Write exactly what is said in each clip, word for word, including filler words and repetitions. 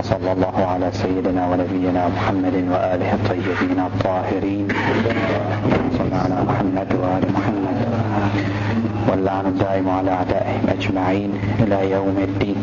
وصلى الله على سيدنا ونبينا محمد وآله الطيبين الطاهرين. صلى على محمد وآل محمد واللعن الدائم على أعدائهم أجمعين إلى يوم الدين.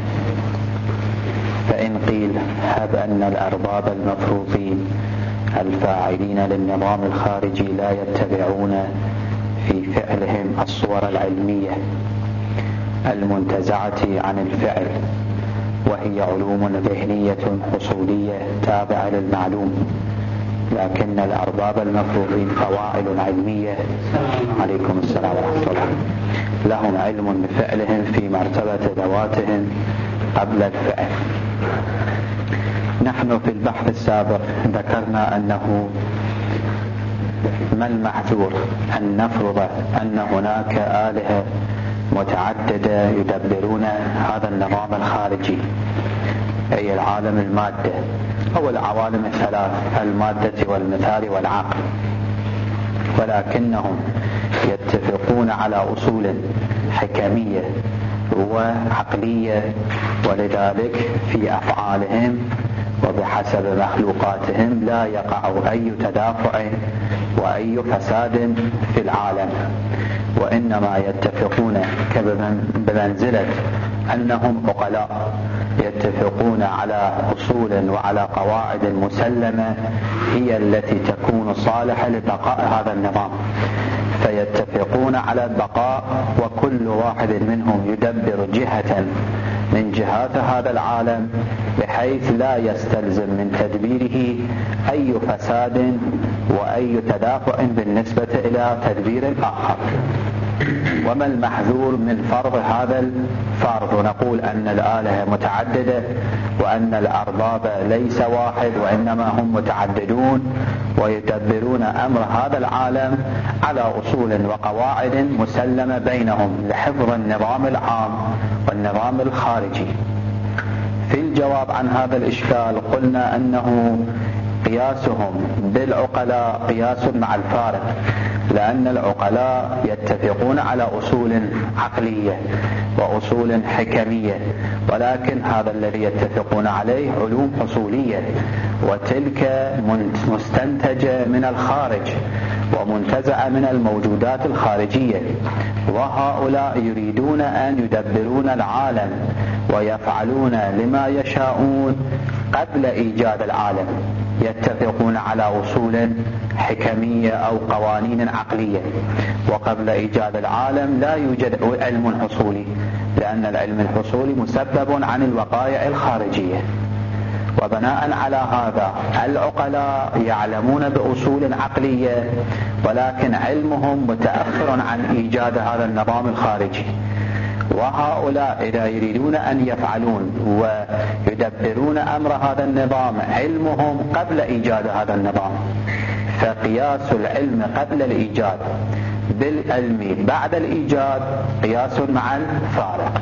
فإن قيل هب أن الأرباب المفروضين الفاعلين للنظام الخارجي لا يتبعون في فعلهم الصور العلمية المنتزعة عن الفعل، وهي علوم ذهنية حصولية تابعة للمعلوم، لكن الأرباب المفروضين فواعل علمية عليكم السلام ورحمة الله لهم علم بفعلهم في مرتبة ذواتهم قبل الفعل. نحن في البحث السابق ذكرنا أنه ما المحذور أن نفرض أن هناك آلهة متعددة يدبرون هذا النظام الخارجي، أي العالم المادة أو العوالم الثلاث، المادة والمثال والعقل، ولكنهم يتفقون على أصول حكمية وعقلية، ولذلك في أفعالهم وبحسب مخلوقاتهم لا يقع أي تدافع وأي فساد في العالم، وإنما يتفقون بمنزلة أنهم عقلاء يتفقون على أصول وعلى قواعد مسلمة هي التي تكون صالحة لبقاء هذا النظام، فيتفقون على البقاء، وكل واحد منهم يدبر جهة من جهات هذا العالم بحيث لا يستلزم من تدبيره أي فساد وأي تدافع بالنسبة إلى تدبير آخر. وما المحذور من فرض هذا الفرض؟ نقول أن الآلهة متعددة وأن الأرباب ليس واحد وإنما هم متعددون ويدبرون أمر هذا العالم على أصول وقواعد مسلمة بينهم لحفظ النظام العام والنظام الخارجي. في الجواب عن هذا الإشكال قلنا أنه قياسهم بالعقلاء قياس مع الفارق، لأن العقلاء يتفقون على أصول عقلية وأصول حكمية، ولكن هذا الذي يتفقون عليه علوم حصولية، وتلك مستنتجة من الخارج ومنتزعة من الموجودات الخارجية، وهؤلاء يريدون أن يدبرون العالم ويفعلون لما يشاءون قبل إيجاد العالم، يتفقون على أصول حكمية أو قوانين عقلية، وقبل إيجاد العالم لا يوجد علم حصولي، لأن العلم الحصولي مسبب عن الوقائع الخارجية. وبناء على هذا العقلاء يعلمون بأصول عقلية، ولكن علمهم متأخر عن إيجاد هذا النظام الخارجي، وهؤلاء إذا يريدون أن يفعلون ويدبرون أمر هذا النظام علمهم قبل إيجاد هذا النظام، فقياس العلم قبل الإيجاد بالعلم بعد الإيجاد قياس مع الفارق.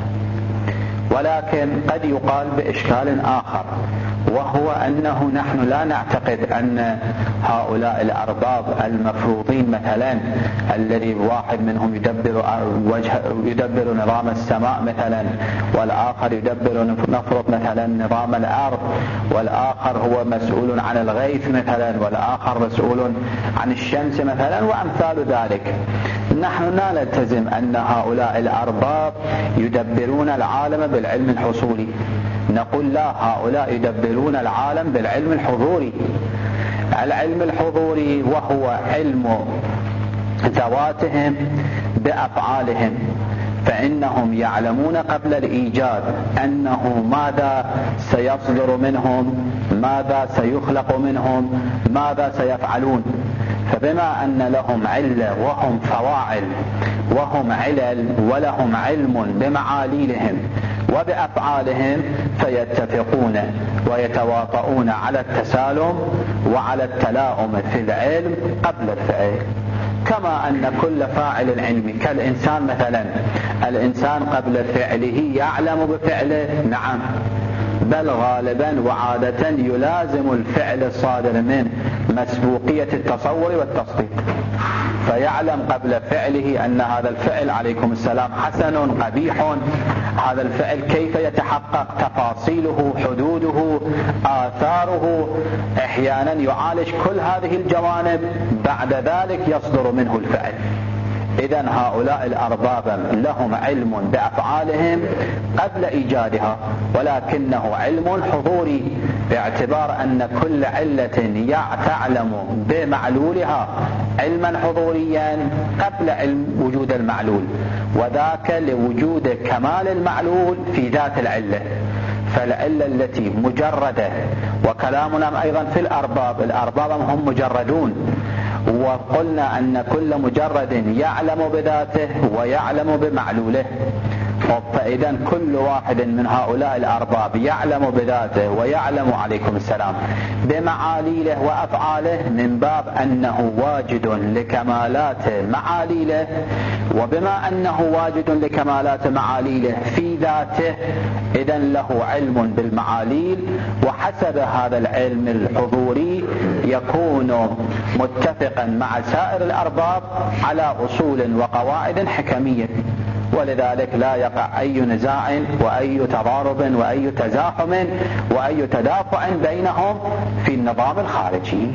ولكن قد يقال بإشكال آخر، وهو أنه نحن لا نعتقد أن هؤلاء الأرباب المفروضين مثلا الذي واحد منهم يدبر وجه يدبر نظام السماء مثلا، والآخر يدبر نفرض مثلا نظام الأرض، والآخر هو مسؤول عن الغيث مثلا، والآخر مسؤول عن الشمس مثلا، وأمثال ذلك. نحن لا نلتزم أن هؤلاء الأرباب يدبرون العالم بالعلم الحصولي، نقول لا، هؤلاء يدبرون العالم بالعلم الحضوري. العلم الحضوري وهو علم ذواتهم بأفعالهم، فإنهم يعلمون قبل الإيجاد أنه ماذا سيصدر منهم، ماذا سيخلق منهم، ماذا سيفعلون. فبما أن لهم علة وهم فواعل وهم علل ولهم علم بمعاليلهم وبأفعالهم، فيتفقون ويتواطؤون على التسالم وعلى التلاؤم في العلم قبل الفعل. كما أن كل فاعل علمي كالإنسان مثلا، الإنسان قبل فعله يعلم بفعله، نعم، بل غالبا وعادة يلازم الفعل الصادر منه مسبوقية التصور والتصديق، فيعلم قبل فعله أن هذا الفعل عليكم السلام حسن قبيح هذا الفعل كيف يتحقق، تفاصيله، حدوده، آثاره، أحيانا يعالج كل هذه الجوانب، بعد ذلك يصدر منه الفعل. إذن هؤلاء الأرباب لهم علم بأفعالهم قبل إيجادها، ولكنه علم حضوري، باعتبار أن كل علة تعلم بمعلولها علما حضوريا قبل علم وجود المعلول، وذاك لوجود كمال المعلول في ذات العلة. فالعلة التي مجردة، وكلامنا أيضا في الأرباب، الأرباب هم مجردون، وقلنا أن كل مجرد يعلم بذاته ويعلم بمعلوله. فإذا كل واحد من هؤلاء الأرباب يعلم بذاته ويعلم، عليكم السلام، بمعاليله وأفعاله، من باب أنه واجد لكمالات معاليله، وبما أنه واجد لكمالات معاليله في ذاته، إذن له علم بالمعاليل، وحسب هذا العلم الحضوري يكون متفقا مع سائر الأرباب على أصول وقواعد حكمية، ولذلك لا يقع أي نزاع وأي تضارب وأي تزاحم وأي تدافع بينهم في النظام الخارجي.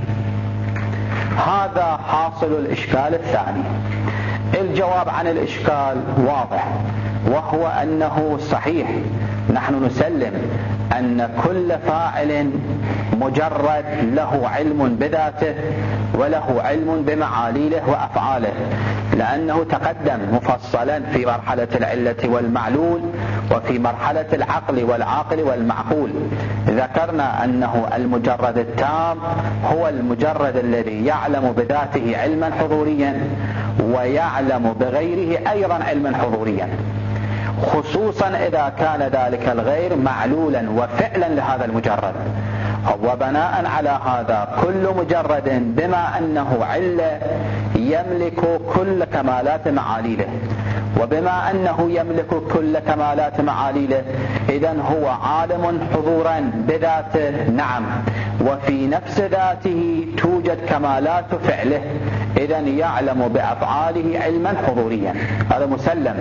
هذا حاصل الإشكال الثاني. الجواب عن الإشكال واضح، وهو أنه صحيح، نحن نسلم أن كل فاعل مجرد له علم بذاته وله علم بمعاليله وأفعاله، لأنه تقدم مفصلا في مرحلة العلة والمعلول، وفي مرحلة العقل والعاقل والمعقول ذكرنا أنه المجرد التام هو المجرد الذي يعلم بذاته علما حضوريا ويعلم بغيره أيضا علما حضوريا، خصوصا إذا كان ذلك الغير معلولا وفعلا لهذا المجرد. وبناء على هذا كل مجرد بما أنه علة يملك كل كمالات معاليله، وبما أنه يملك كل كمالات معاليله إذن هو عالم حضورا بذاته، نعم، وفي نفس ذاته توجد كمالات فعله، إذن يعلم بأفعاله علما حضوريا، هذا مسلم.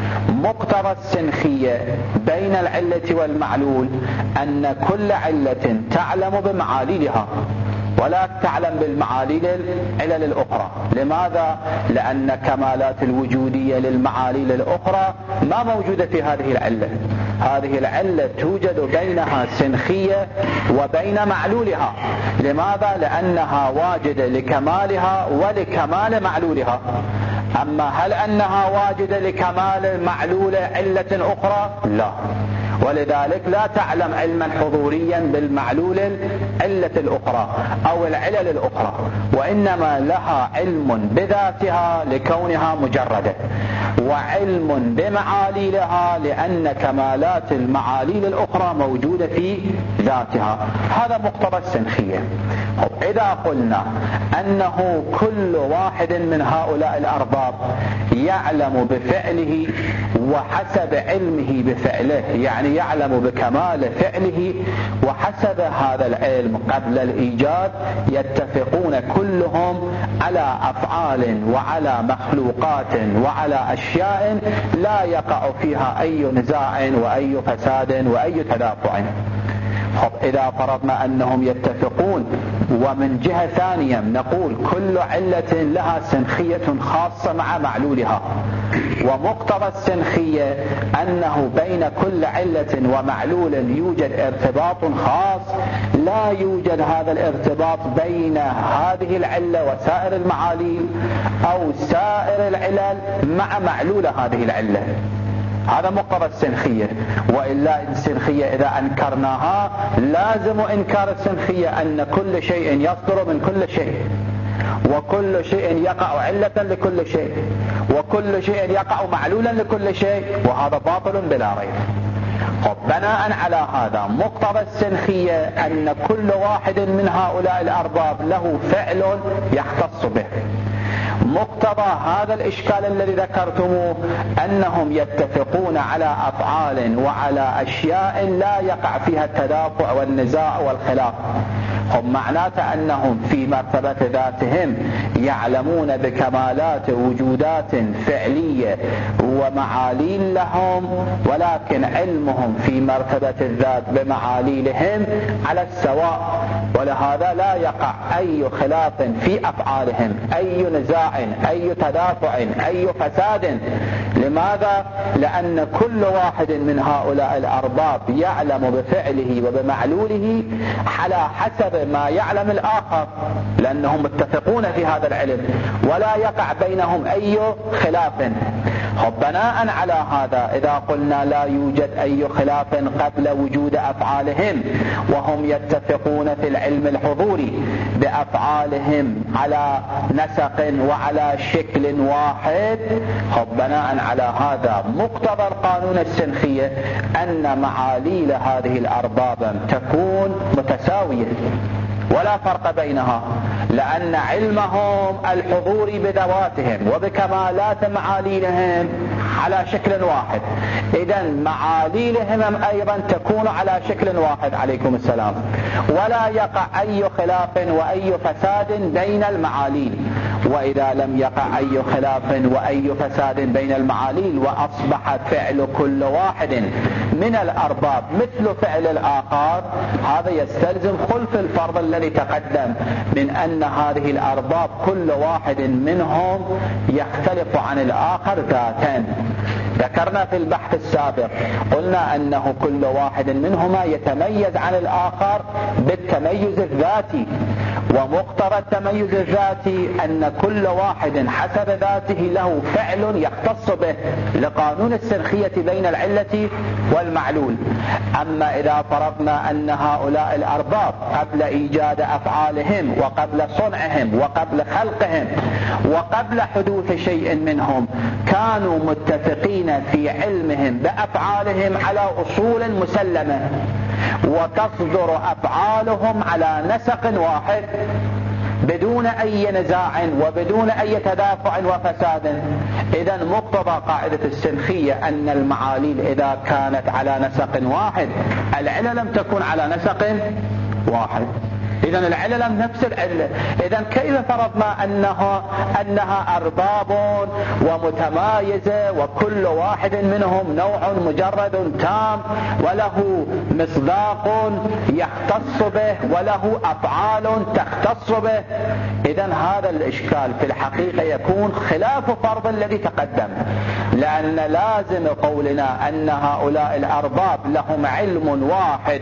مقتضى السنخية بين العلة والمعلول أن كل علة تعلم بمعاليلها ولا تعلم بالمعاليل العلل الأخرى. لماذا؟ لأن كمالات الوجودية للمعاليل الأخرى ما موجودة في هذه العلة. هذه العلة توجد بينها سنخية وبين معلولها. لماذا؟ لأنها واجدة لكمالها ولكمال معلولها. أما هل أنها واجدة لكمال معلول علة أخرى؟ لا، ولذلك لا تعلم علما حضوريا بالمعلول العلة الأخرى أو العلل الأخرى، وإنما لها علم بذاتها لكونها مجردة، وعلم بمعاليلها لأن كمالات المعاليل الأخرى موجودة في ذاتها. هذا مقتضى السنخية. إذا قلنا أنه كل واحد من هؤلاء الأرباب يعلم بفعله وحسب علمه بفعله، يعني يعلم بكمال فعله وحسب هذا العلم قبل الإيجاد، يتفقون كلهم على أفعال وعلى مخلوقات وعلى أشياء لا يقع فيها أي نزاع وأي فساد وأي تدافع. إذا فرضنا أنهم يتفقون، ومن جهة ثانية نقول كل علة لها سنخية خاصة مع معلولها، ومقتضى السنخية أنه بين كل علة ومعلول يوجد ارتباط خاص، لا يوجد هذا الارتباط بين هذه العلة وسائر المعاليل أو سائر العلل مع معلول هذه العلة. هذا مقتضى السنخية. وإلا السنخية إذا أنكرناها لازم إنكار السنخية أن كل شيء يصدر من كل شيء، وكل شيء يقع علة لكل شيء، وكل شيء يقع معلولا لكل شيء، وهذا باطل بلا ريب. بناء على هذا مقتضى السنخية أن كل واحد من هؤلاء الأرباب له فعل يختص به. مقتضى هذا الإشكال الذي ذكرتموه أنهم يتفقون على أفعال وعلى أشياء لا يقع فيها التدافع والنزاع والخلاف، هم معناته أنهم في مرتبة ذاتهم يعلمون بكمالات وجودات فعلية ومعاليل لهم، ولكن علمهم في مرتبة الذات بمعاليلهم على السواء، ولهذا لا يقع أي خلاف في أفعالهم، أي نزاع، أي تدافع، أي فساد. لماذا؟ لأن كل واحد من هؤلاء الأرباب يعلم بفعله وبمعلوله على حسب ما يعلم الآخر، لأنهم متفقون في هذا العلم ولا يقع بينهم أي خلاف. بناء على هذا إذا قلنا لا يوجد أي خلاف قبل وجود أفعالهم وهم يتفقون في العلم الحضوري بأفعالهم على نسق وعلى شكل واحد، بناء على هذا مقتضى القانون السنخية أن معاليل هذه الأرباب تكون متساوية ولا فرق بينها، لأن علمهم الحضوري بذواتهم وبكمالات معاليلهم على شكل واحد، إذن معاليلهم أيضا تكون على شكل واحد. عليكم السلام. ولا يقع أي خلاف وأي فساد بين المعاليل. وإذا لم يقع أي خلاف وأي فساد بين المعاليل وأصبح فعل كل واحد من الأرباب مثل فعل الآخر، هذا يستلزم خلف الفرض الذي تقدم من أن هذه الأرباب كل واحد منهم يختلف عن الآخر ذاتا. ذكرنا في البحث السابق قلنا أنه كل واحد منهما يتميز عن الآخر بالتميز الذاتي، ومقتضى التميز الذاتي أن كل واحد حسب ذاته له فعل يختص به لقانون السنخية بين العلة والمعلول. أما إذا فرضنا أن هؤلاء الأرباب قبل إيجاد أفعالهم وقبل صنعهم وقبل خلقهم وقبل حدوث شيء منهم كانوا متفقين في علمهم بأفعالهم على أصول مسلمة، وتصدر أفعالهم على نسق واحد بدون أي نزاع وبدون أي تدافع وفساد، إذن مقتضى قاعدة السنخية أن المعاليل إذا كانت على نسق واحد العلة لم تكن على نسق واحد، إذن العلة لم نفس العلة. إذن كيف فرضنا أنها, أنها أرباب ومتمايزة وكل واحد منهم نوع مجرد تام وله مصداق يختص به وله أفعال تختص به؟ إذن هذا الإشكال في الحقيقة يكون خلاف فرض الذي تقدم، لأن لازم قولنا أن هؤلاء الأرباب لهم علم واحد،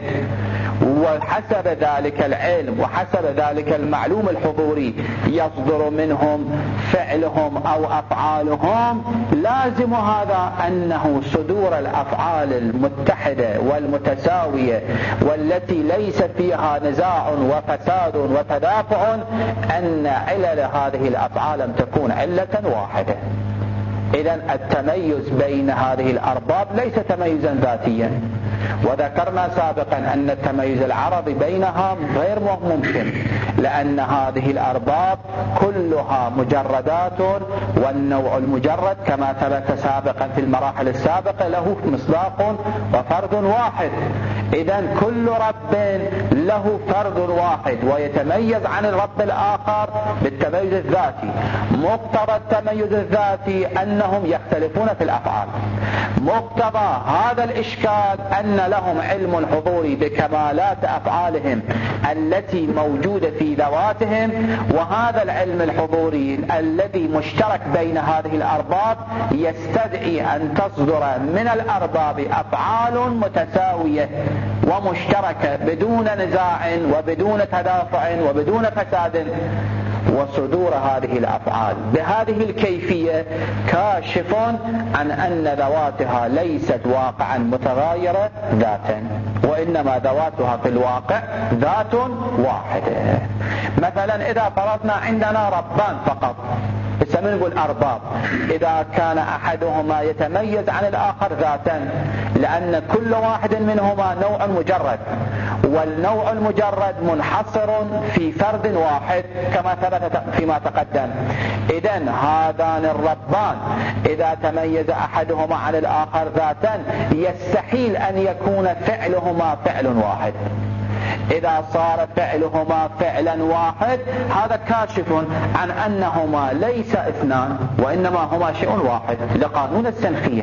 وحسب ذلك العلم وحسب ذلك المعلوم الحضوري يصدر منهم فعلهم أو أفعالهم. لازم هذا أنه صدور الأفعال المتحدة والمتساوية والتي ليس فيها نزاع وفساد وتدافع أن علل هذه الأفعال لم تكون علة واحدة. إذن التميز بين هذه الأرباب ليس تميزا ذاتيا، وذكرنا سابقا أن التميز العرضي بينها غير ممكن، لأن هذه الأرباب كلها مجردات، والنوع المجرد كما ثبت سابقا في المراحل السابقة له مصداق وفرد واحد. إذن كل رب له فرد واحد ويتميز عن الرب الآخر بالتميز الذاتي. مقتضى التميز الذاتي أنهم يختلفون في الأفعال. مقتضى هذا الإشكال أن لهم علم حضوري بكمالات أفعالهم التي موجودة في ذواتهم، وهذا العلم الحضوري الذي مشترك بين هذه الأرباب يستدعي أن تصدر من الأرباب أفعال متساوية ومشتركة بدون نزاع وبدون تدافع وبدون فساد. وصدور هذه الأفعال بهذه الكيفية كاشف عن أن ذواتها ليست واقعا متغايرة ذاتا، وإنما ذواتها في الواقع ذات واحدة. مثلا إذا فرضنا عندنا ربان فقط اسمه نقول أرباب، إذا كان أحدهما يتميز عن الآخر ذاتا، لأن كل واحد منهما نوع مجرد، والنوع المجرد منحصر في فرد واحد كما ثبت فيما تقدم. إذن هذان الربان إذا تميز أحدهما عن الآخر ذاتا يستحيل أن يكون فعلهما فعل واحد. إذا صار فعلهما فعلا واحد هذا كاشف عن أنهما ليس اثنان وإنما هما شيء واحد لقانون السنخية.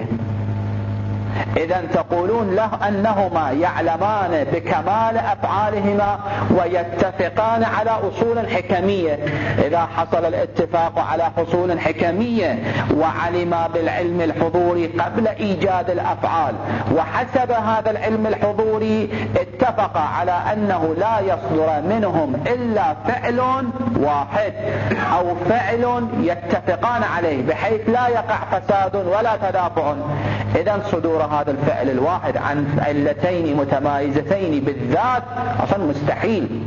إذن تقولون له أنهما يعلمان بكمال أفعالهما ويتفقان على أصول حكمية. إذا حصل الاتفاق على أصول حكمية وعلما بالعلم الحضوري قبل إيجاد الأفعال وحسب هذا العلم الحضوري اتفق على أنه لا يصدر منهم إلا فعل واحد أو فعل يتفقان عليه بحيث لا يقع فساد ولا تدافع، إذن صدور هذا الفعل الواحد عن علتين متمايزتين بالذات أصلا مستحيل.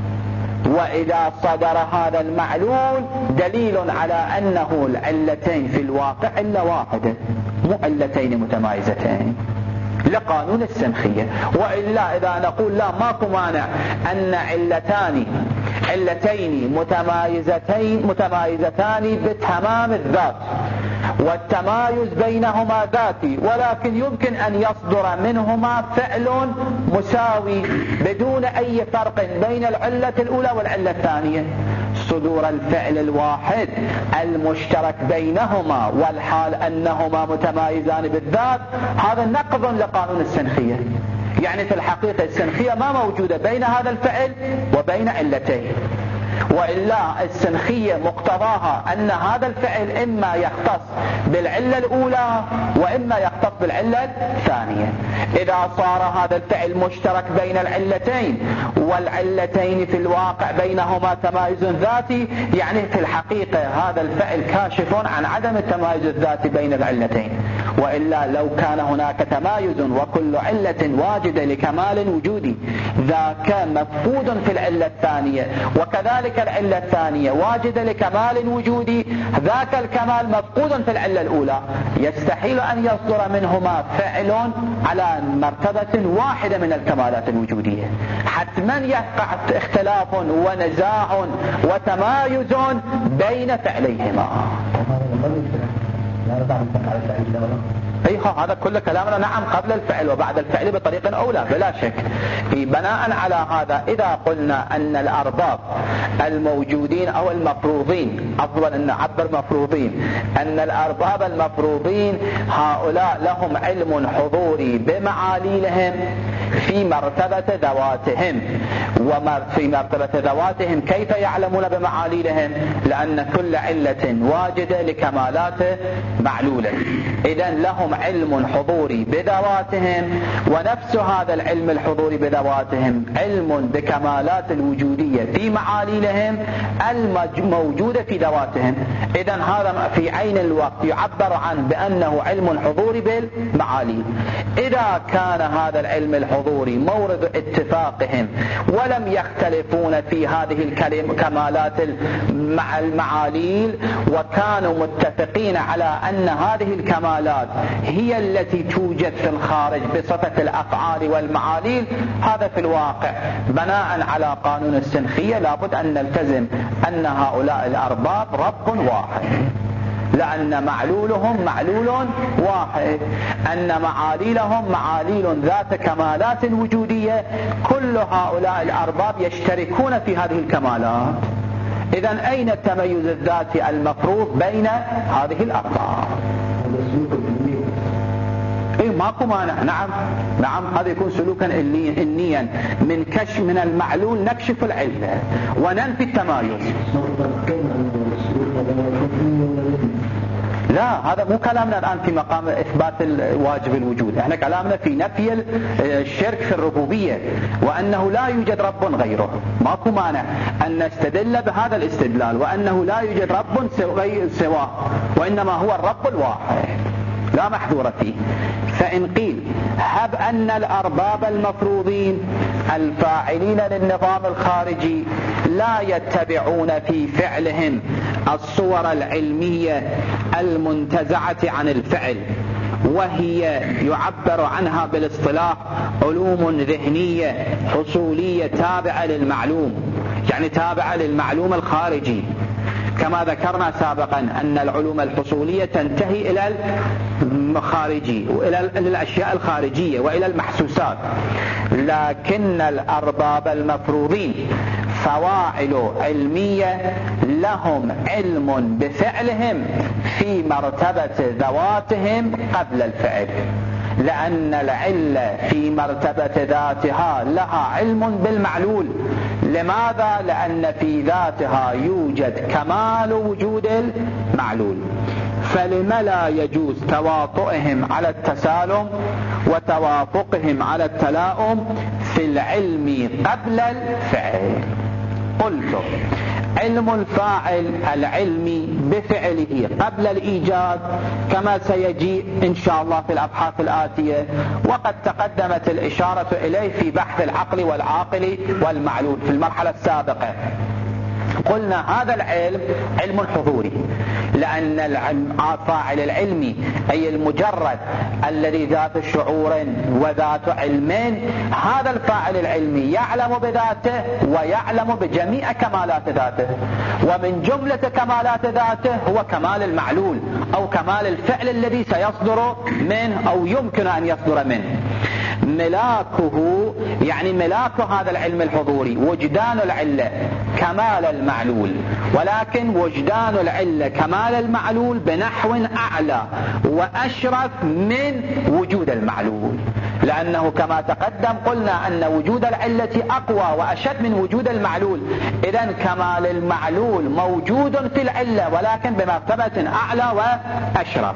وإذا صدر هذا المعلول دليل على أنه العلتين في الواقع إلا واحدة مو علتين متمايزتين لقانون السنخية. وإلا إذا نقول لا ماكو مانع أن علتان علتين متمايزتين متمايزتان بتمام الذات والتمايز بينهما ذاتي ولكن يمكن أن يصدر منهما فعل مساوي بدون أي فرق بين العلة الأولى والعلة الثانية، صدور الفعل الواحد المشترك بينهما والحال أنهما متمايزان بالذات هذا نقض لقانون السنخية. يعني في الحقيقة السنخية ما موجودة بين هذا الفعل وبين علتين، وإلا السنخية مقتضاها أن هذا الفعل إما يختص بالعلة الأولى وإما يختص بالعلة الثانية. إذا صار هذا الفعل مشترك بين العلتين والعلتين في الواقع بينهما تمايز ذاتي يعني في الحقيقة هذا الفعل كاشف عن عدم التمايز الذاتي بين العلتين. وإلا لو كان هناك تمايز وكل علة واجدة لكمال وجودي ذاك مفقود في العلة الثانية وكذلك العلة الثانية واجدة لكمال وجودي ذاك الكمال مفقود في العلة الأولى، يستحيل أن يصدر منهما فعل على مرتبة واحدة من الكمالات الوجودية، حتما يقع اختلاف ونزاع وتمايز بين فعليهما. أي هذا كل كلامنا نعم قبل الفعل وبعد الفعل بطريق أولى بلا شك. بناء على هذا إذا قلنا أن الأرباب الموجودين أو المفروضين أفضل أن نعبر مفروضين أن الأرباب المفروضين هؤلاء لهم علم حضوري بمعاليلهم في مرتبة ذواتهم. وفي مرتبة ذواتهم كيف يعلمون بمعاليلهم؟ لأن كل علة واجدة لكمالات معلولة، إذن لهم علم حضوري بذواتهم ونفس هذا العلم الحضوري بذواتهم علم بكمالات الوجودية في معاليلهم الموجودة في ذواتهم. إذن هذا في عين الوقت يعبر عنه بأنه علم حضوري بالمعاليل. إذا كان هذا العلم الحضوري مورد اتفاقهم ولم يختلفون في هذه الكمالات مع المعاليل وكانوا متفقين على أن هذه الكمالات هي التي توجد في الخارج بصفة الأفعال والمعاليل، هذا في الواقع بناء على قانون السنخية لابد أن نلتزم أن هؤلاء الأرباب رب واحد، لأن معلولهم معلول واحد، أن معاليلهم معاليل ذات كمالات وجودية، كل هؤلاء الأرباب يشتركون في هذه الكمالات. إذن أين التميز الذاتي المفروض بين هذه الأرباب؟ اي ماكو مانع. نعم نعم هذا يكون سلوكا إنيا من كشف من المعلول نكشف العلة وننفي التمايز. لا هذا مو كلامنا الآن في مقام إثبات الواجب الوجود، احنا كلامنا في نفي الشرك في الربوبية وأنه لا يوجد رب غيره. ماكو مانع أن نستدل بهذا الاستدلال وأنه لا يوجد رب سواه وإنما هو الرب الواحد لا محذور فيه. فإن قيل هب أن الأرباب المفروضين الفاعلين للنظام الخارجي لا يتبعون في فعلهم الصور العلمية المنتزعة عن الفعل وهي يعبر عنها بالاصطلاح علوم ذهنية حصولية تابعة للمعلوم، يعني تابعة للمعلوم الخارجي، كما ذكرنا سابقا أن العلوم الحصولية تنتهي إلى الخارجي وإلى الأشياء الخارجية وإلى المحسوسات، لكن الأرباب المفروضين فواعل علمية لهم علم بفعلهم في مرتبة ذواتهم قبل الفعل، لأن العلة في مرتبة ذاتها لها علم بالمعلول. لماذا؟ لأن في ذاتها يوجد كمال وجود المعلول، فلم لا يجوز تواطؤهم على التسالم وتوافقهم على التلاؤم في العلم قبل الفعل. قلت علم الفاعل العلمي بفعله قبل الإيجاد كما سيجي إن شاء الله في الأبحاث الآتية، وقد تقدمت الإشارة إليه في بحث العقل والعاقل والمعلول في المرحلة السابقة. قلنا هذا العلم علم حضوري، لأن الفاعل العلمي أي المجرد الذي ذات شعور وذات علمين، هذا الفاعل العلمي يعلم بذاته ويعلم بجميع كمالات ذاته، ومن جملة كمالات ذاته هو كمال المعلول أو كمال الفعل الذي سيصدر منه أو يمكن أن يصدر منه. ملاكه يعني ملاك هذا العلم الحضوري وجدان العلة كمال المعلول، ولكن وجدان العلة كمال المعلول بنحو أعلى وأشرف من وجود المعلول، لأنه كما تقدم قلنا أن وجود العلة أقوى وأشد من وجود المعلول. إذن كمال المعلول موجود في العلة ولكن بمرتبة أعلى وأشرف.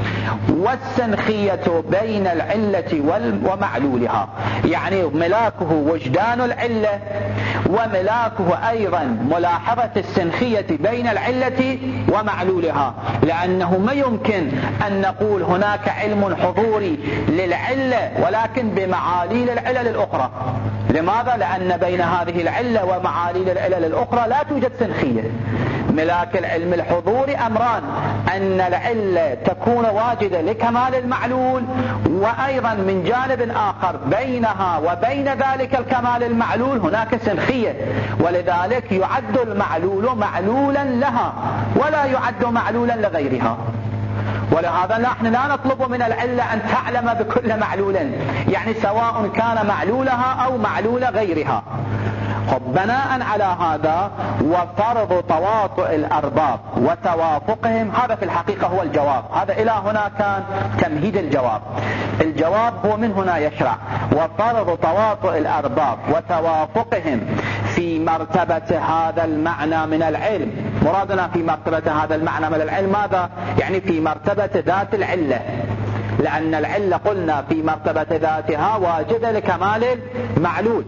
والسنخية بين العلة ومعلولها، يعني ملاكه وجدان العلة، وملاكه أيضا ملاحظة السنخية بين العلة ومعلولها، لأنه ما يمكن أن نقول هناك علم حضوري للعلة ولكن بمعاليل العلل الأخرى. لماذا؟ لأن بين هذه العلة ومعاليل العلل الأخرى لا توجد سنخية. ملاك العلم الحضوري أمران: أن العلة تكون واجدة لكمال المعلول، وأيضا من جانب آخر بينها وبين ذلك الكمال المعلول هناك سنخية، ولذلك يعد المعلول معلولا لها ولا يعد معلولا لغيرها. ولهذا نحن لا نطلب من العلة أن تعلم بكل معلول، يعني سواء كان معلولها أو معلول غيرها. بناء على هذا وفرض تواطؤ الأرباب وتوافقهم، هذا في الحقيقة هو الجواب. هذا إلى هنا كان تمهيد الجواب. الجواب هو من هنا يشرع: وفرض تواطؤ الأرباب وتوافقهم في مرتبة هذا المعنى من العلم. مرادنا في مرتبة هذا المعنى من العلم ماذا؟ يعني في مرتبة ذات العلة، لأن العلة قلنا في مرتبة ذاتها واجدة لكمال المعلول.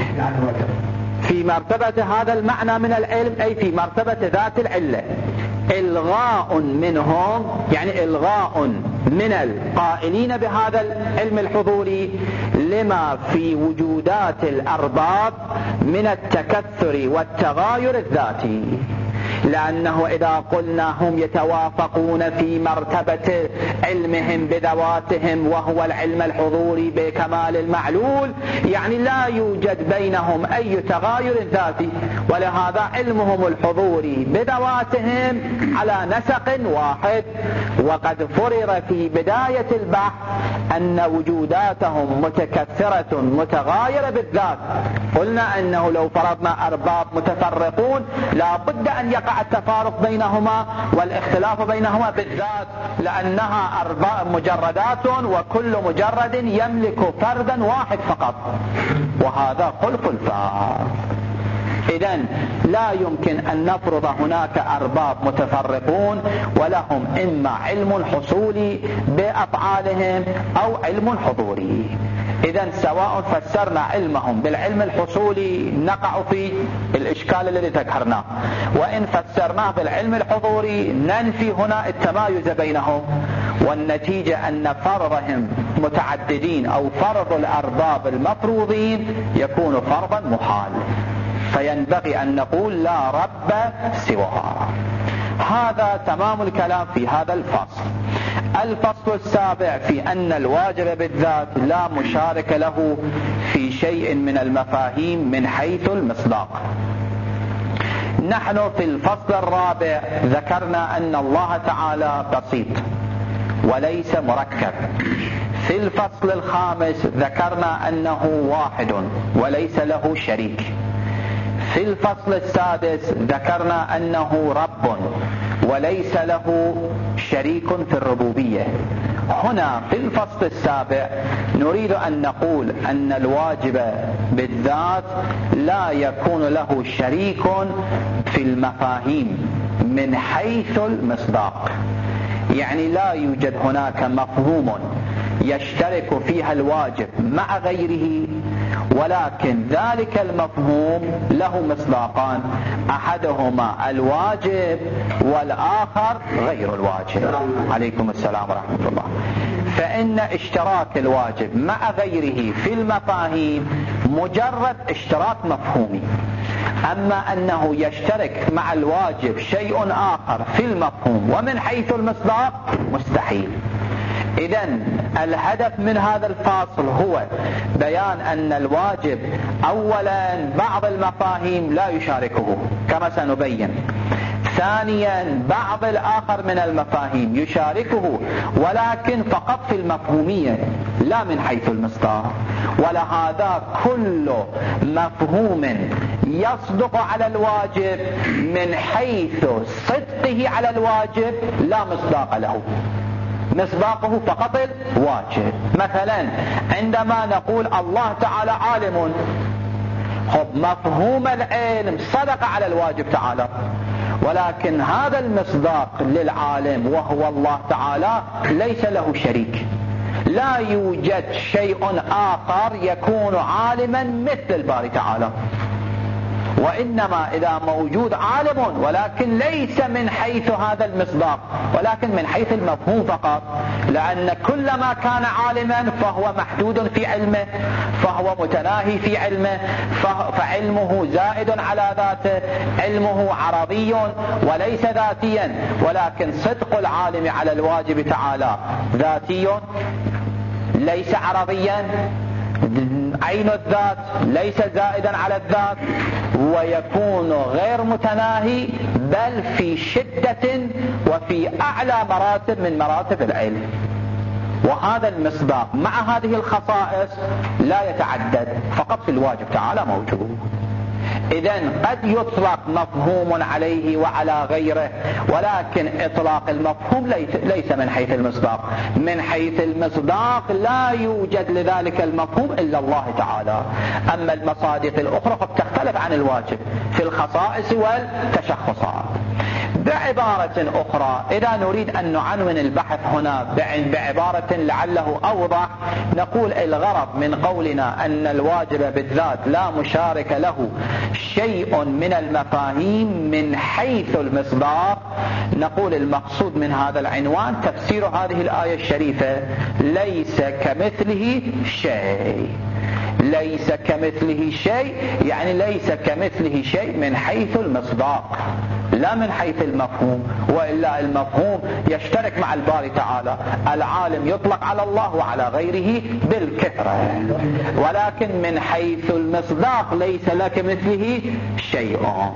في مرتبة هذا المعنى من العلم أي في مرتبة ذات العلة، إلغاء منهم يعني إلغاء من القائلين بهذا العلم الحضوري لما في وجودات الأرباب من التكثر والتغاير الذاتي. لأنه إذا قلنا هم يتوافقون في مرتبة علمهم بذواتهم وهو العلم الحضوري بكمال المعلول، يعني لا يوجد بينهم أي تغاير ذاتي، ولهذا علمهم الحضوري بذواتهم على نسق واحد. وقد فرر في بداية البحث أن وجوداتهم متكثرة متغايرة بالذات. قلنا أنه لو فرضنا أرباب متفرقون لا بد أن يقع التفارق بينهما والاختلاف بينهما بالذات، لأنها أرباب مجردات وكل مجرد يملك فردا واحد فقط، وهذا خلق الفارق. إذن لا يمكن أن نفرض هناك أرباب متفرقون ولهم إما علم حصولي بأفعالهم أو علم حضوري. إذن سواء فسرنا علمهم بالعلم الحصولي نقع في الإشكال الذي ذكرناه، وإن فسرناه بالعلم الحضوري ننفي هنا التمايز بينهم، والنتيجة أن فرضهم متعددين أو فرض الأرباب المفروضين يكون فرضا محال، فينبغي أن نقول لا رب سواها. هذا تمام الكلام في هذا الفصل. الفصل السابع في أن الواجب بالذات لا مشارك له في شيء من المفاهيم من حيث المصداق. نحن في الفصل الرابع ذكرنا أن الله تعالى بسيط وليس مركب. في الفصل الخامس ذكرنا أنه واحد وليس له شريك. في الفصل السادس ذكرنا أنه رب وليس له شريك في الربوبية. هنا في الفصل السابع نريد أن نقول أن الواجب بالذات لا يكون له شريك في المفاهيم من حيث المصداق، يعني لا يوجد هناك مفهوم يشترك فيها الواجب مع غيره، ولكن ذلك المفهوم له مصداقان، أحدهما الواجب والآخر غير الواجب. عليكم السلام ورحمة الله. فإن اشتراك الواجب مع غيره في المفاهيم مجرد اشتراك مفهومي، أما أنه يشترك مع الواجب شيء آخر في المفهوم ومن حيث المصداق مستحيل. إذن الهدف من هذا الفاصل هو بيان أن الواجب أولا بعض المفاهيم لا يشاركه كما سنبين، ثانيا بعض الآخر من المفاهيم يشاركه ولكن فقط في المفهومية لا من حيث المصداق. ولهذا كل مفهوم يصدق على الواجب من حيث صدقه على الواجب لا مصداق له، مصداقه فقط الواجب. مثلا عندما نقول الله تعالى عالم، خب مفهوم العلم صدق على الواجب تعالى، ولكن هذا المصداق للعالم وهو الله تعالى ليس له شريك. لا يوجد شيء آخر يكون عالما مثل الباري تعالى، وإنما إذا موجود عالم ولكن ليس من حيث هذا المصداق ولكن من حيث المفهوم فقط، لأن كل ما كان عالما فهو محدود في علمه، فهو متناهي في علمه، فعلمه زائد على ذاته، علمه عرضي وليس ذاتيا. ولكن صدق العالم على الواجب تعالى ذاتي ليس عرضيا، عين الذات ليس زائدا على الذات، ويكون غير متناهي بل في شدة وفي أعلى مراتب من مراتب العلم. وهذا المصداق مع هذه الخصائص لا يتعدد، فقط في الواجب تعالى موجود. إذن قد يطلق مفهوم عليه وعلى غيره، ولكن إطلاق المفهوم ليس من حيث المصداق. من حيث المصداق لا يوجد لذلك المفهوم إلا الله تعالى. أما المصادق الأخرى قد تختلف عن الواجب في الخصائص والتشخصات. بعبارة أخرى إذا نريد أن نعنون البحث هنا بعبارة لعله أوضح، نقول الغرض من قولنا أن الواجب بالذات لا مشارك له شيء من المفاهيم من حيث المصداق، نقول المقصود من هذا العنوان تفسير هذه الآية الشريفة ليس كمثله شيء. ليس كمثله شيء يعني ليس كمثله شيء من حيث المصداق لا من حيث المفهوم، وإلا المفهوم يشترك مع الباري تعالى. العالم يطلق على الله وعلى غيره بالكثرة، ولكن من حيث المصداق ليس لك مثله شيء.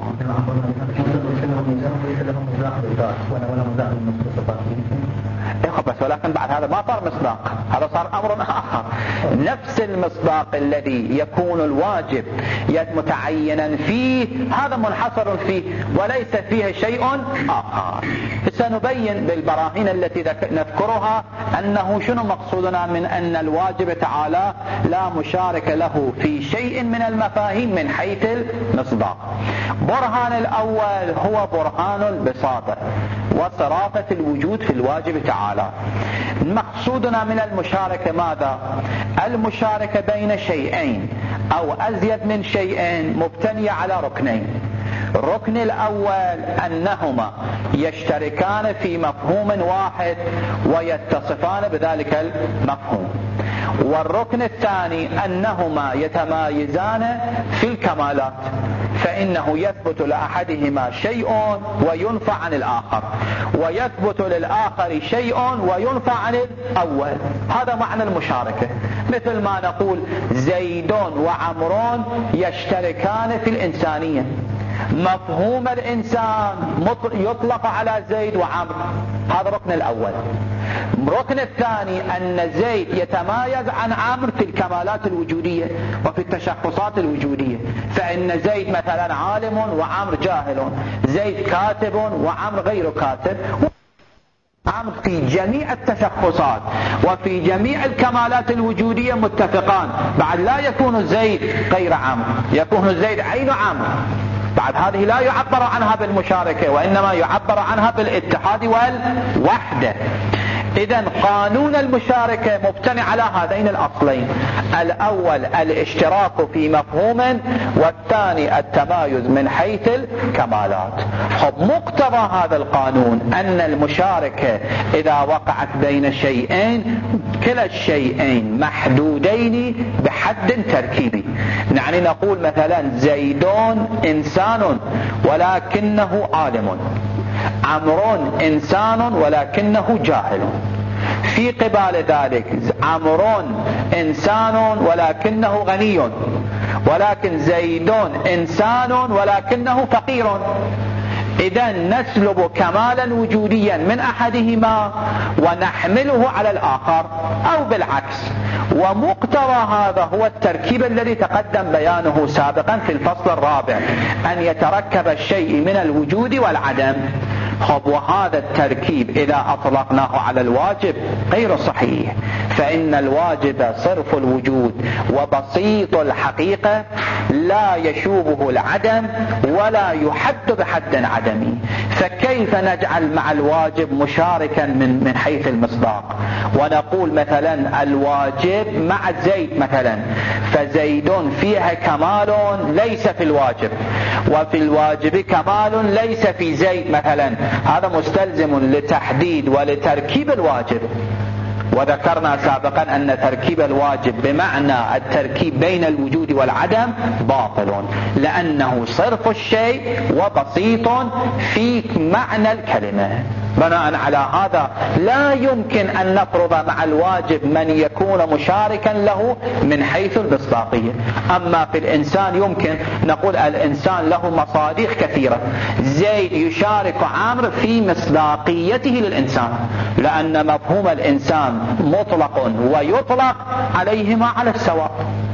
بس ولكن بعد هذا ما صار مصداق، هذا صار أمر آخر. نفس المصداق الذي يكون الواجب متعينا فيه هذا منحصر فيه وليس فيه شيء آخر. سنبين بالبراهين التي نذكرها أنه شنو مقصودنا من أن الواجب تعالى لا مشارك له في شيء من المفاهيم من حيث المصداق. برهان الأول هو برهان البساطة وصرافة الوجود في الواجب تعالى. مقصودنا من المشاركة ماذا؟ المشاركة بين شيئين أو أزيد من شيئين مبتنية على ركنين. الركن الأول أنهما يشتركان في مفهوم واحد ويتصفان بذلك المفهوم، والركن الثاني أنهما يتمايزان في الكمالات، فإنه يثبت لأحدهما شيء وينفع عن الآخر، ويثبت للآخر شيء وينفع عن الأول. هذا معنى المشاركة. مثل ما نقول زيد وعمرون يشتركان في الإنسانية، مفهوم الإنسان يطلق على زيد وعمر، هذا الركن الأول. الركن الثاني أن زيد يتمايز عن عمرو في الكمالات الوجودية وفي التشخصات الوجودية، فإن زيد مثلا عالم وعمرو جاهل، زيد كاتب وعمرو غير كاتب. عمرو في جميع التشخصات وفي جميع الكمالات الوجودية متفقان، بعد لا يكون زيد غير عمرو، يكون زيد عين عمرو. بعد هذه لا يعبر عنها بالمشاركة، وإنما يعبر عنها بالاتحاد والوحدة. إذن قانون المشاركة مبتني على هذين الأصلين، الأول الاشتراك في مفهوم، والثاني التمايز من حيث الكمالات. خب مقتضى هذا القانون أن المشاركة إذا وقعت بين شيئين كلا الشيئين محدودين بحد تركيبي، يعني نقول مثلا زيدون إنسان ولكنه عالم، عمرو إنسان ولكنه جاهل. في قبال ذلك عمرو إنسان ولكنه غني، ولكن زيدون إنسان ولكنه فقير. إذن نسلب كمالا وجوديا من أحدهما ونحمله على الآخر أو بالعكس. ومقتضى هذا هو التركيب الذي تقدم بيانه سابقا في الفصل الرابع، أن يتركب الشيء من الوجود والعدم. خب وهذا التركيب إذا أطلقناه على الواجب غير صحيح، فإن الواجب صرف الوجود وبسيط الحقيقة، لا يشوبه العدم ولا يحد بحد عدمي. فكيف نجعل مع الواجب مشاركا من من حيث المصداق، ونقول مثلا الواجب مع زيد مثلا، فزيد فيها كمال ليس في الواجب، وفي الواجب كمال ليس في زيد مثلا، هذا مستلزم لتحديد ولتركيب الواجب. وذكرنا سابقا أن تركيب الواجب بمعنى التركيب بين الوجود والعدم باطل، لأنه صرف الشيء وبسيط في معنى الكلمة. بناء على هذا لا يمكن أن نفرض مع الواجب من يكون مشاركا له من حيث المصداقية. أما في الإنسان يمكن نقول الإنسان له مصادق كثيرة، زيد يشارك عمرو في مصداقيته للإنسان، لأن مفهوم الإنسان مطلق ويطلق عليهما على السواء،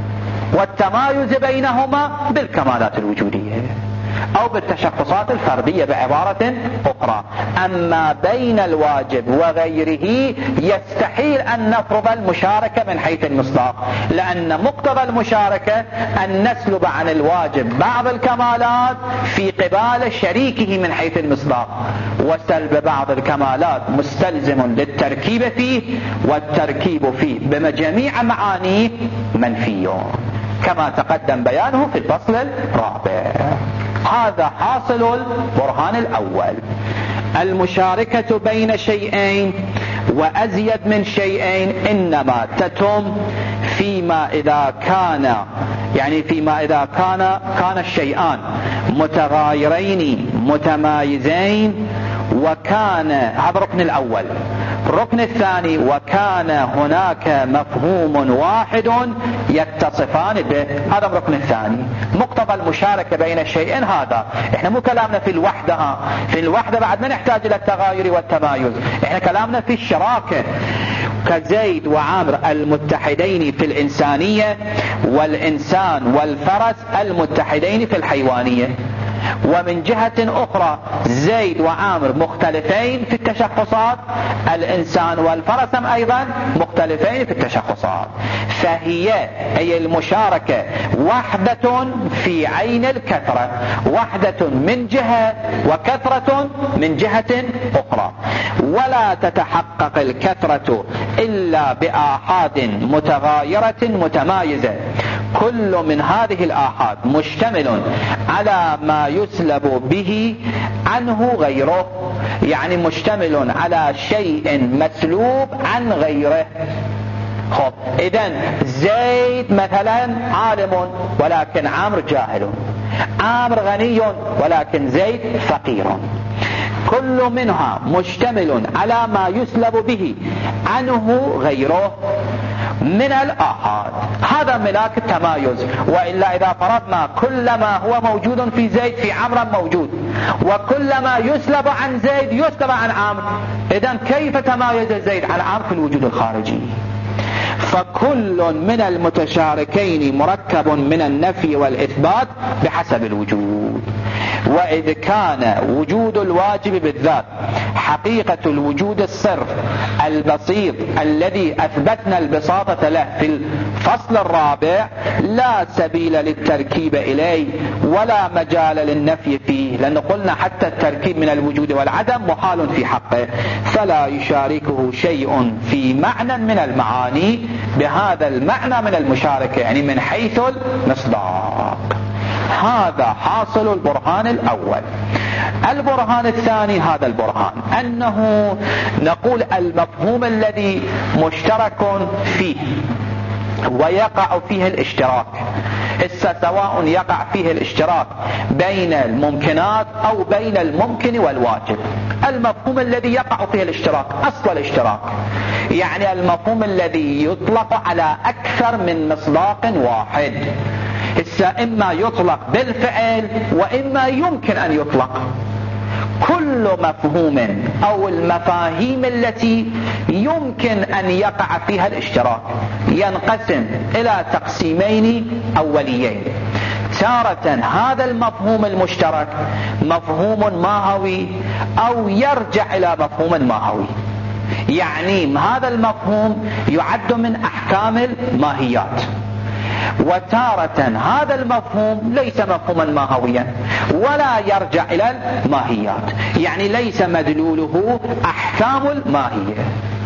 والتمايز بينهما بالكمالات الوجودية أو بالتشخصات الفردية بعبارة أخرى. أما بين الواجب وغيره يستحيل أن نفرض المشاركة من حيث المصداق، لأن مقتضى المشاركة أن نسلب عن الواجب بعض الكمالات في قبال شريكه من حيث المصداق، وسلب بعض الكمالات مستلزم للتركيب فيه، والتركيب فيه بجميع معانيه منفي كما تقدم بيانه في الفصل الرابع. هذا حاصل البرهان الأول. المشاركة بين شيئين وأزيد من شيئين إنما تتم فيما إذا كان يعني فيما إذا كان كان الشيئان متغايرين متمايزين، وكان هذا الركن الأول. الركن الثاني وكان هناك مفهوم واحد يتصفان به، هذا الركن الثاني. مقتضى المشاركة بين الشيئين هذا، احنا مو كلامنا في الوحدة، في الوحدة بعد ما نحتاج الى التغاير والتمايز، احنا كلامنا في الشراكة كزيد وعمرو المتحدين في الإنسانية، والإنسان والفرس المتحدين في الحيوانية. ومن جهة أخرى زيد وعامر مختلفين في التشخصات، الإنسان والفرس أيضا مختلفين في التشخصات، فهي أي المشاركة وحدة في عين الكثرة، وحدة من جهة وكثرة من جهة أخرى. ولا تتحقق الكثرة إلا بآحاد متغايرة متمايزة، كل من هذه الآحاد مشتمل على ما يسلب به عنه غيره، يعني مشتمل على شيء مسلوب عن غيره. خب إذن زيد مثلا عالم ولكن عمرو جاهل، عمرو غني ولكن زيد فقير، كل منها مشتمل على ما يسلب به عنه غيره، من الآحاد. هذا ملاك التمايز. وإلا إذا فرضنا كلما هو موجود في زيد في عمرو موجود، وكلما يسلب عن زيد يسلب عن عمرو، إذن كيف تمايز زيد عن عمرو في الوجود الخارجي؟ فكل من المتشاركين مركب من النفي والإثبات بحسب الوجود. وإذ كان وجود الواجب بالذات حقيقة الوجود الصرف البسيط الذي أثبتنا البساطة له في الفصل الرابع، لا سبيل للتركيب إليه ولا مجال للنفي فيه، لأن قلنا حتى التركيب من الوجود والعدم محال في حقه، فلا يشاركه شيء في معنى من المعاني بهذا المعنى من المشاركة، يعني من حيث المصداق. هذا حاصل البرهان الأول. البرهان الثاني هذا البرهان أنه نقول المفهوم الذي مشترك فيه ويقع فيه الاشتراك، سواء يقع فيه الاشتراك بين الممكنات أو بين الممكن والواجب، المفهوم الذي يقع فيه الاشتراك أصل الاشتراك، يعني المفهوم الذي يطلق على أكثر من مصداق واحد، إما يطلق بالفعل وإما يمكن أن يطلق. كل مفهوم أو المفاهيم التي يمكن أن يقع فيها الاشتراك ينقسم إلى تقسيمين أوليين. تارة هذا المفهوم المشترك مفهوم ماهوي أو يرجع إلى مفهوم ماهوي، يعني هذا المفهوم يعد من أحكام الماهيات، وتارة هذا المفهوم ليس مفهوما ماهويا ولا يرجع إلى الماهيات، يعني ليس مدلوله أحكام الماهية.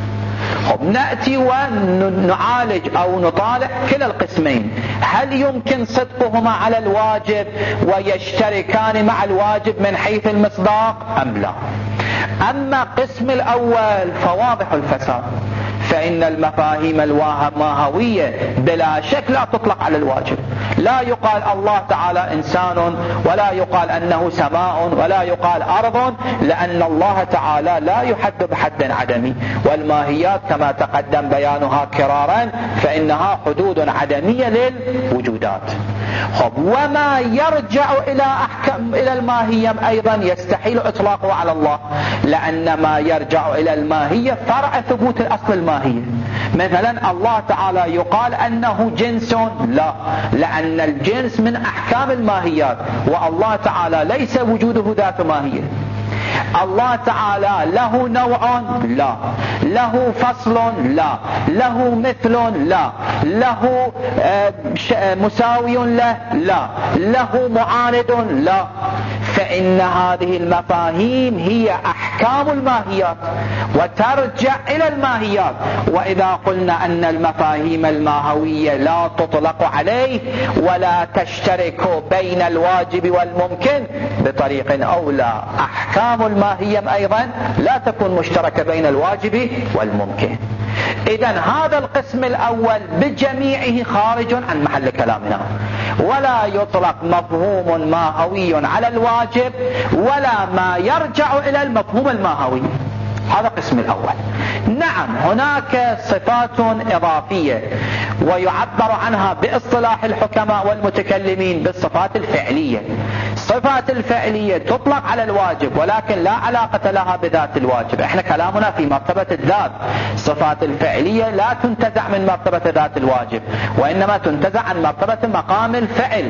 نأتي ونعالج أو نطالع كلا القسمين، هل يمكن صدقهما على الواجب ويشتركان مع الواجب من حيث المصداق أم لا؟ أما قسم الأول فواضح الفساد، فإن المفاهيم الماهوية بلا شك لا تطلق على الواجب. لا يقال الله تعالى إنسان، ولا يقال أنه سماء، ولا يقال أرض، لأن الله تعالى لا يحد بحد عدمي، والماهيات كما تقدم بيانها كرارا فإنها حدود عدمية للوجودات. خب وما يرجع إلى أحكام إلى الماهية أيضا يستحيل إطلاقه على الله، لأن ما يرجع إلى الماهية فرع ثبوت الأصل الماهية. مثلا الله تعالى يقال أنه جنس، لا، لأن الجنس من أحكام الماهيات، والله تعالى ليس وجوده ذات ماهية. الله تعالى له نوع، لا، له فصل، لا، له مثل، لا، له مساوي له، لا، له معارض، لا. فإن هذه المفاهيم هي أحكام الماهيات وترجع إلى الماهيات. وإذا قلنا أن المفاهيم الماهوية لا تطلق عليه ولا تشترك بين الواجب والممكن بطريق أولى، أحكام الماهية أيضا لا تكون مشتركة بين الواجب والممكن. إذن هذا القسم الأول بجميعه خارج عن محل كلامنا، ولا يطلق مفهوم ماهوي على الواجب ولا ما يرجع إلى المفهوم الماهوي. هذا القسم الأول. نعم هناك صفات إضافية ويعبر عنها باصطلاح الحكماء والمتكلمين بالصفات الفعلية. الصفات الفعلية تطلق على الواجب ولكن لا علاقة لها بذات الواجب، احنا كلامنا في مرتبة الذات. الصفات الفعلية لا تنتزع من مرتبة ذات الواجب، وإنما تنتزع عن مرتبة مقام الفعل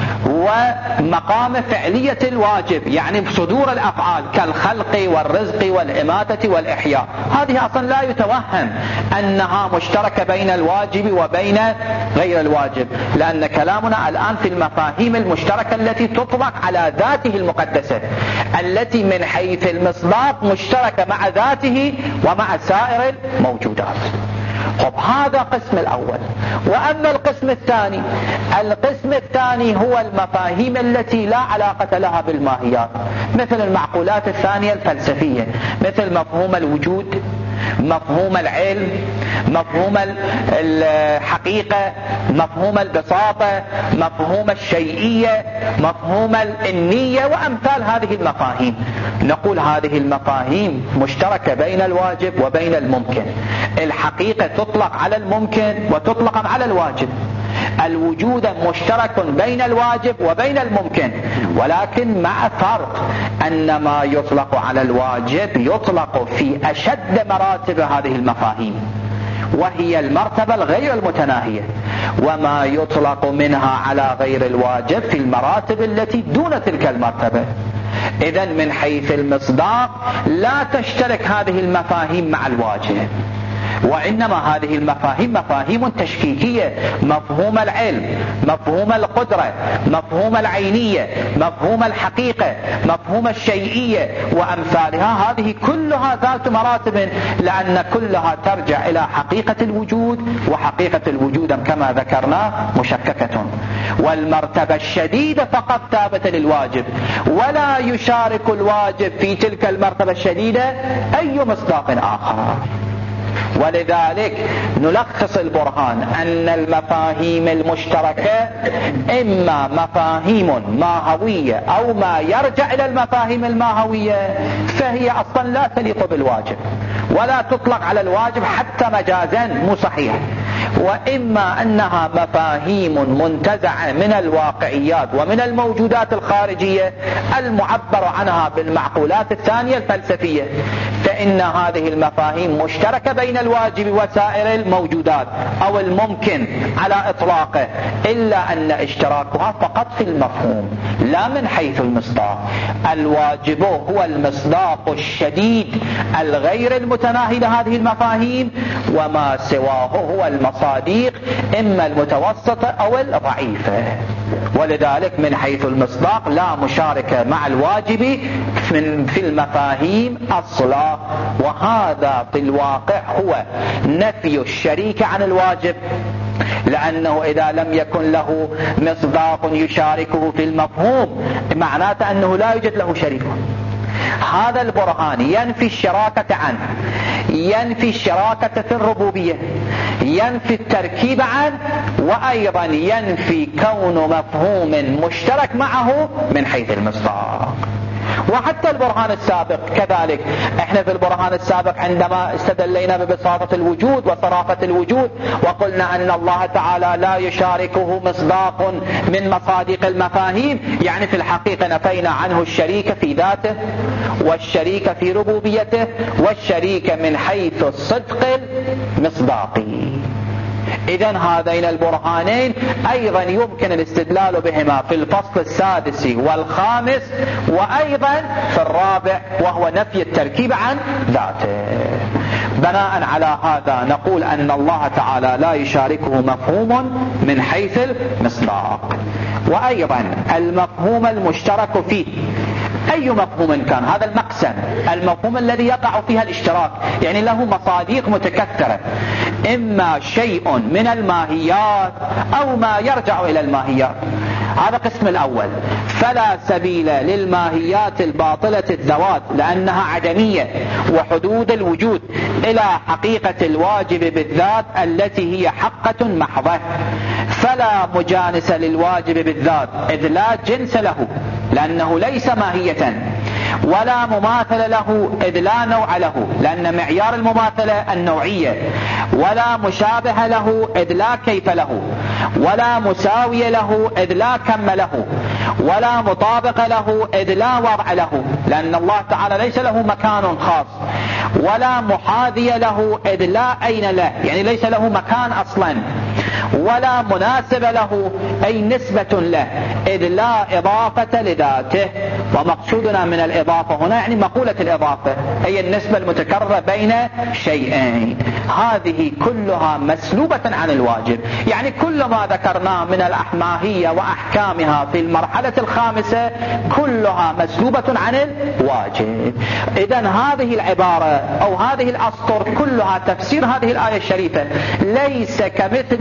ومقام فعلية الواجب، يعني صدور الأفعال كالخلق والرزق والإماتة والإحياء. هذه أصلا لا يتوهم أنها مشتركة بين الواجب وبين غير الواجب، لأن كلامنا الآن في المفاهيم المشتركة التي تطلق على ذاته المقدسة، التي من حيث المصداق مشتركة مع ذاته ومع سائر الموجودات. طب هذا قسم الأول. وأما القسم الثاني، القسم الثاني هو المفاهيم التي لا علاقة لها بالماهيات، مثل المعقولات الثانية الفلسفية، مثل مفهوم الوجود مفهوم العلم، مفهوم الحقيقة، مفهوم البساطة، مفهوم الشيئية، مفهوم النية وأمثال هذه المفاهيم. نقول هذه المفاهيم مشتركة بين الواجب وبين الممكن. الحقيقة تطلق على الممكن وتطلق على الواجب. الوجود مشترك بين الواجب وبين الممكن، ولكن مع فرق أن ما يطلق على الواجب يطلق في أشد مراتب هذه المفاهيم، وهي المرتبة الغير المتناهية، وما يطلق منها على غير الواجب في المراتب التي دون تلك المرتبة. إذن من حيث المصداق لا تشترك هذه المفاهيم مع الواجب، وإنما هذه المفاهيم مفاهيم تشكيكية. مفهوم العلم، مفهوم القدرة، مفهوم العينية، مفهوم الحقيقة، مفهوم الشيئية وأمثالها، هذه كلها ذات مراتب، لأن كلها ترجع إلى حقيقة الوجود، وحقيقة الوجود كما ذكرنا مشككة. والمرتبة الشديدة فقط ثابتة للواجب، ولا يشارك الواجب في تلك المرتبة الشديدة أي مصداق آخر. ولذلك نلخص البرهان أن المفاهيم المشتركة إما مفاهيم ماهوية أو ما يرجع إلى المفاهيم الماهوية، فهي أصلا لا تليق بالواجب ولا تطلق على الواجب حتى مجازا مو صحيح، وإما أنها مفاهيم منتزعة من الواقعيات ومن الموجودات الخارجية المعبر عنها بالمعقولات الثانية الفلسفية، فإن هذه المفاهيم مشتركة بين الواجب وسائر الموجودات أو الممكن على إطلاقه، إلا أن اشتراكها فقط في المفهوم لا من حيث المصداق. الواجب هو المصداق الشديد الغير المتناهي لهذه المفاهيم، وما سواه هو المصاديق إما المتوسطة أو الضعيفة. ولذلك من حيث المصداق لا مشاركة مع الواجب في المفاهيم أصلا، وهذا في الواقع هو نفي الشريك عن الواجب، لأنه إذا لم يكن له مصداق يشاركه في المفهوم معناته أنه لا يوجد له شريك. هذا البرهان ينفي الشراكة عنه، ينفي الشراكة في الربوبية، ينفي التركيب عنه، وأيضا ينفي كون مفهوم مشترك معه من حيث المصداق. وحتى البرهان السابق كذلك، احنا في البرهان السابق عندما استدلينا ببساطة الوجود وصرافة الوجود وقلنا ان الله تعالى لا يشاركه مصداق من مصادق المفاهيم، يعني في الحقيقة نفينا عنه الشريك في ذاته والشريك في ربوبيته والشريك من حيث الصدق المصداقي. إذن هذين البرهانين أيضا يمكن الاستدلال بهما في الفصل السادس والخامس، وأيضا في الرابع وهو نفي التركيب عن ذاته. بناء على هذا نقول أن الله تعالى لا يشاركه مفهوم من حيث المصداق. وأيضا المفهوم المشترك فيه أي مفهوم كان، هذا المقسم، المفهوم الذي يقع فيها الاشتراك، يعني له مصاديق متكثرة، إما شيء من الماهيات أو ما يرجع إلى الماهيات. هذا قسم الأول. فلا سبيل للماهيات الباطلة الذوات لأنها عدمية وحدود الوجود إلى حقيقة الواجب بالذات التي هي حقة محضة. فلا مجانس للواجب بالذات إذ لا جنس له لأنه ليس ماهية، ولا مماثل له إذ لا نوع له لأن معيار المماثلة النوعية، ولا مشابه له إذ لا كيف له، ولا مساوي له إذ لا كم له، ولا مطابق له إذ لا وضع له لأن الله تعالى ليس له مكان خاص، ولا محاذي له إذ لا أين له يعني ليس له مكان أصلا، ولا مناسب له أي نسبة له إذ لا إضافة لذاته. ومقصودنا من الإضافة هنا يعني مقولة الإضافة هي النسبة المتكررة بين شيئين. هذه كلها مسلوبة عن الواجب، يعني كل ما ذكرناه من الأحماهية وأحكامها في المرحلة الخامسة كلها مسلوبة عن الواجب. إذن هذه العبارة أو هذه الأسطر كلها تفسير هذه الآية الشريفة ليس كمثله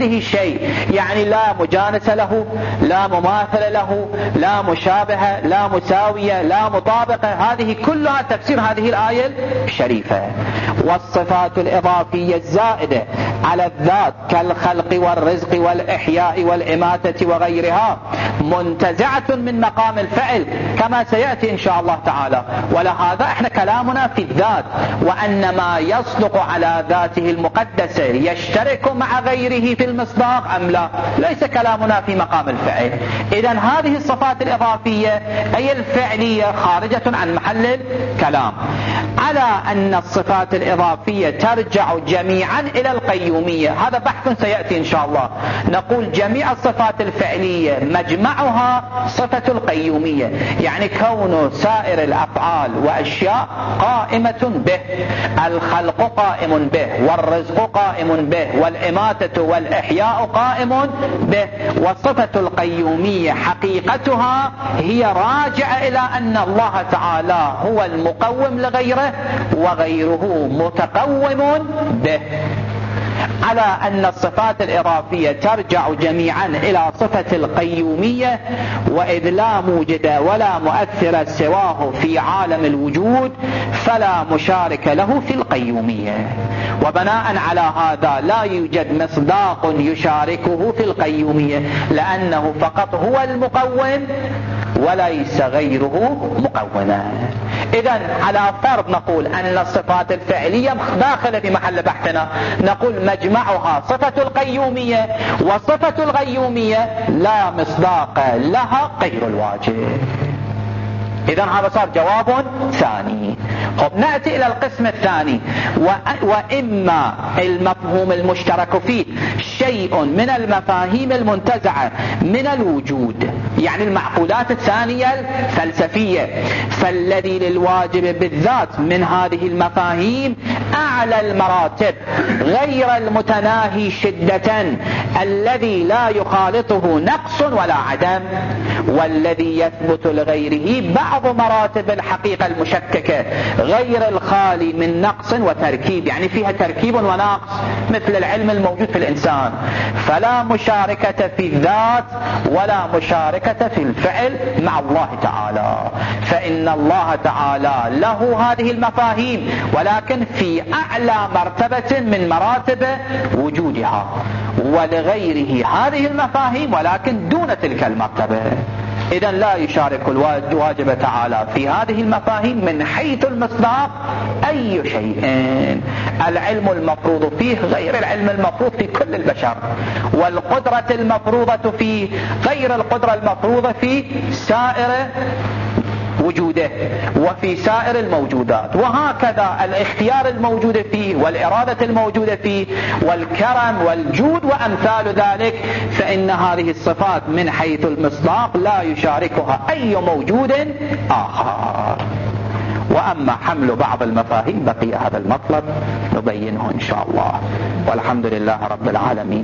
كله شيء، يعني لا مجانس له، لا مماثل له، لا مشابهة، لا مساوية، لا مطابقة. هذه كلها تفسير هذه الآية الشريفة. والصفات الإضافية الزائدة على الذات كالخلق والرزق والإحياء والإماتة وغيرها منتزعة من مقام الفعل كما سيأتي إن شاء الله تعالى. ولهذا احنا كلامنا في الذات، وأن ما يصدق على ذاته المقدسة يشترك مع غيره في المصداق أم لا، ليس كلامنا في مقام الفعل. إذن هذه الصفات الإضافية أي الفعلية خارجة عن محل الكلام. على أن الصفات الإضافية ترجع جميعا إلى القيومية، هذا بحث سيأتي إن شاء الله. نقول جميع الصفات الفعلية مجمعها صفة القيومية، يعني كون سائر الأفعال وأشياء قائمة به، الخلق قائم به، والرزق قائم به، والإماتة والإحياء قائم به. والصفة القيومية حقيقتها هي راجعة إلى أن الله تعالى هو المقوم لغيره وغيره متقوم به. على أن الصفات الإضافية ترجع جميعا إلى صفة القيومية، وإذ لا موجد ولا مؤثر سواه في عالم الوجود فلا مشارك له في القيومية. وبناء على هذا لا يوجد مصداق يشاركه في القيومية، لأنه فقط هو المقوم وليس غيره مقوما. إذن على فرض نقول أن الصفات الفعلية داخلة في محل بحثنا، نقول مجمعها صفة القيومية، وصفة القيومية لا مصداق لها غير الواجب. إذن هذا صار جواب ثاني. خب نأتي إلى القسم الثاني، وإما المفهوم المشترك فيه شيء من المفاهيم المنتزعة من الوجود، يعني المعقولات الثانية الفلسفية، فالذي للواجب بالذات من هذه المفاهيم أعلى المراتب غير المتناهي شدة، الذي لا يخالطه نقص ولا عدم، والذي يثبت لغيره بعض مراتب الحقيقة المشككة غير الخالي من نقص وتركيب، يعني فيها تركيب ونقص مثل العلم الموجود في الإنسان. فلا مشاركة في الذات ولا مشاركة في الفعل مع الله تعالى، فإن الله تعالى له هذه المفاهيم ولكن في أعلى مرتبة من مراتب وجودها، ولغيره هذه المفاهيم ولكن دون تلك المرتبة. إذن لا يشارك الواجب تعالى في هذه المفاهيم من حيث المصداق أي شيء. العلم المفروض فيه غير العلم المفروض في كل البشر، والقدرة المفروضة فيه غير القدرة المفروضة في سائر وجوده وفي سائر الموجودات. وهكذا الاختيار الموجود فيه والإرادة الموجودة فيه والكرم والجود وأمثال ذلك، فإن هذه الصفات من حيث المصداق لا يشاركها أي موجود آخر. وأما حمل بعض المفاهيم بقي هذا المطلب نبينه إن شاء الله، والحمد لله رب العالمين.